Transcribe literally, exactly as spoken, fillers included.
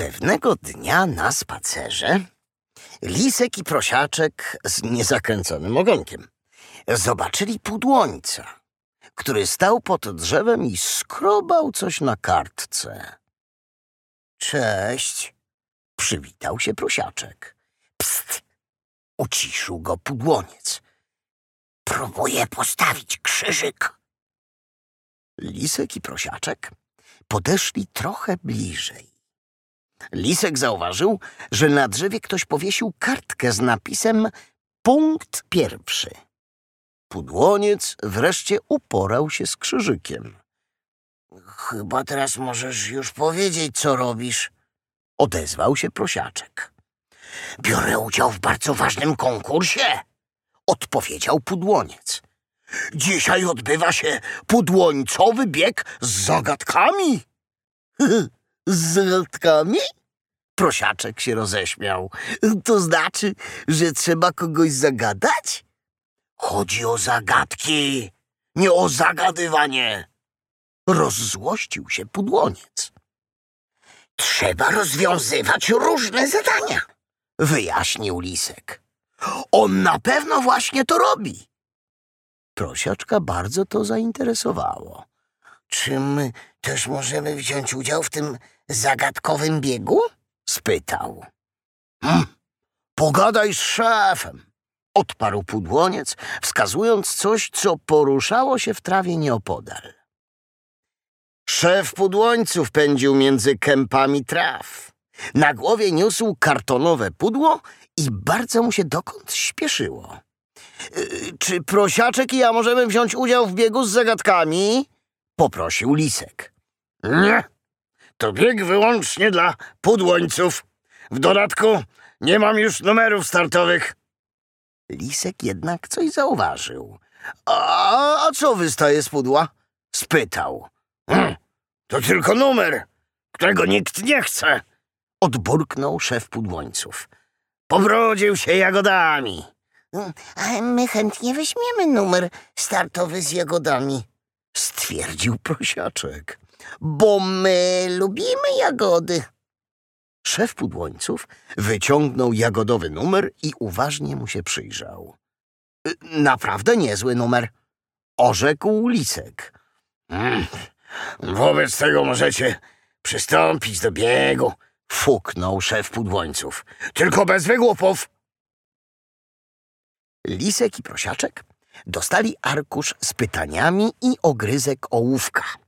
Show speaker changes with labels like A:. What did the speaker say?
A: Pewnego dnia na spacerze Lisek i Prosiaczek z niezakręconym ogonkiem zobaczyli pudłońca, który stał pod drzewem i skrobał coś na kartce. Cześć, przywitał się Prosiaczek. Pst, uciszył go pudłoniec. Próbuję postawić krzyżyk. Lisek i Prosiaczek podeszli trochę bliżej. Lisek zauważył, że na drzewie ktoś powiesił kartkę z napisem punkt pierwszy. Pudłoniec wreszcie uporał się z krzyżykiem. Chyba teraz możesz już powiedzieć, co robisz, odezwał się Prosiaczek. Biorę udział w bardzo ważnym konkursie, odpowiedział Pudłoniec. Dzisiaj odbywa się pudłońcowy bieg z zagadkami. Z zagadkami? Prosiaczek się roześmiał. To znaczy, że trzeba kogoś zagadać? Chodzi o zagadki, nie o zagadywanie. Rozzłościł się Pudłoniec. Trzeba rozwiązywać różne zadania, wyjaśnił Lisek. On na pewno właśnie to robi. Prosiaczka bardzo to zainteresowało. Czy my też możemy wziąć udział w tym zagadkowym biegu? Spytał. Hmm, pogadaj z szefem, odparł Pudłoniec, wskazując coś, co poruszało się w trawie nieopodal. Szef Pudłońców pędził między kępami traw. Na głowie niósł kartonowe pudło i bardzo mu się dokąd śpieszyło. Yy, czy Prosiaczek i ja możemy wziąć udział w biegu z zagadkami? Poprosił Lisek. Nie, to bieg wyłącznie dla pudłońców. W dodatku nie mam już numerów startowych. Lisek jednak coś zauważył. A, a co wystaje z pudła? Spytał. Hmm, to tylko numer, którego nikt nie chce, odburknął szef pudłońców. Pobrodził się jagodami. A my chętnie weźmiemy numer startowy z jagodami, stwierdził Prosiaczek. Bo my lubimy jagody. Szef Pudłońców wyciągnął jagodowy numer i uważnie mu się przyjrzał. Naprawdę niezły numer, orzekł Lisek. Hmm, wobec tego możecie przystąpić do biegu, fuknął szef Pudłońców. Tylko bez wygłupów. Lisek i Prosiaczek dostali arkusz z pytaniami i ogryzek ołówka.